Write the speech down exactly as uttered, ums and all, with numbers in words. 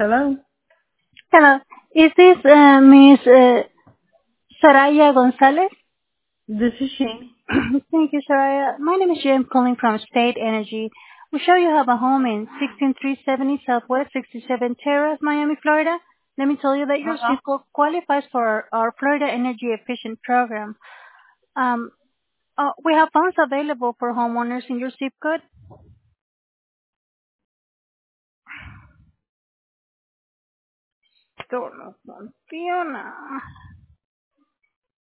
Hello, Hello. Is this uh, Miss uh, Saraya Gonzalez? this is Shane. Thank you, Saraya. My name is Jim calling from State Energy. We show you have a home in one six three seven zero Southwest sixty-seven Terrace, Miami, Florida. Let me tell you that your Uh-huh. zip code qualifies for our, our Florida Energy Efficient program. Um, uh, we have funds available for homeowners in your zip code. Esto no funciona.